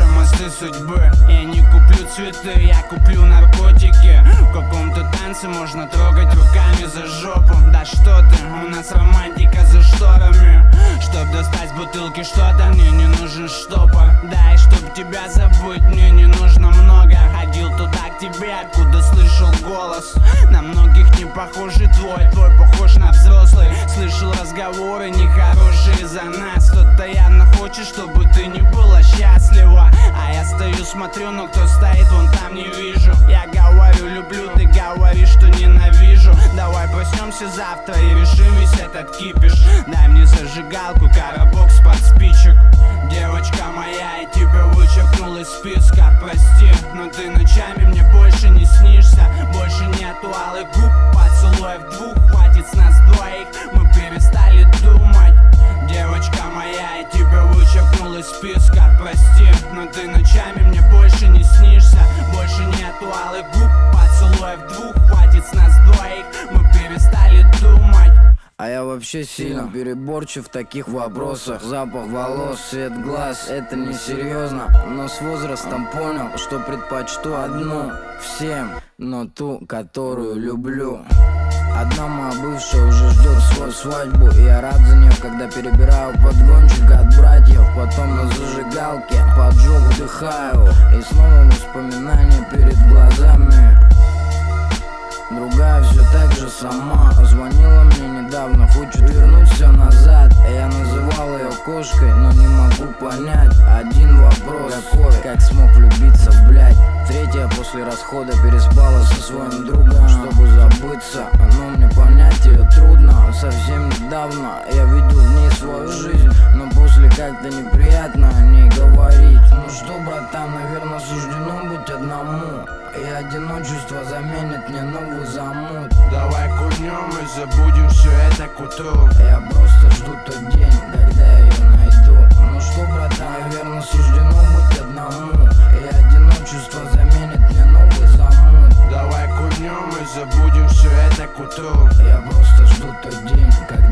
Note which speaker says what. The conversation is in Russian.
Speaker 1: мосты судьбы. Я не куплю цветы, я куплю наркотики. В каком-то танце можно трогать руками за жопу. Да что ты, у нас романтика за шторами. Чтоб достать бутылки что-то, мне не нужен штопор. Да, и чтоб тебя забыть, мне не нужно много. Ходил туда к тебе, откуда слышал голос. На многих не похожий твой похож на взрослый. Слышал разговоры нехорошие за нас. Кто-то явно хочет, чтобы ты не была счастлива. А я стою, смотрю, но кто стоит, вон там не вижу. Я говорю, люблю, ты говоришь, что ненавижу. Давай проснемся завтра и решим весь этот кипиш. Дай мне зажигалку, коробок с-под спичек. Девочка моя, я тебя вычеркнул из списка. Прости, но ты ночами мне больше не снишься. Больше нету алых губ, поцелуев двух. Хватит с нас двоих, мы перестали думать. Девочка моя, я тебя вычеркнул из списка. Прости, но ты ночами мне больше не снишься. Больше нету алых губ, поцелуев двух. Хватит с нас двоих, мы перестали думать.
Speaker 2: А я вообще сильно переборчив в таких вопросах. Запах волос, цвет глаз, это не серьезно. Но с возрастом понял, что предпочту одну всем, но ту, которую люблю. Одна моя бывшая уже ждет свою свадьбу, и я рад за нее, когда перебираю подгончик от братьев. Потом на зажигалке поджог вдыхаю, и снова воспоминания перед глазами. Другая все так же сама звонила мне недавно, хочет вернуть все назад. Я называл ее кошкой, но не могу понять один вопрос: какой, как смог влюбиться в блядь. Третья после расхода переспала со своим другом, чтобы забыться. Но мне понять ее трудно. Совсем недавно я видел в ней свою жизнь, но после как-то неприятно о ней говорить. Ну что, братан, наверное, суждено быть одному, и одиночество заменит мне новый замут.
Speaker 1: Давай курнем и забудем все это к утру.
Speaker 2: Я просто жду тот день, когда я ее найду. Ну что, братан, наверное, суждено быть одному, и одиночество заменит мне новый замут.
Speaker 1: Давай курнем и забудем все это к утру.
Speaker 2: Я просто жду тот день, когда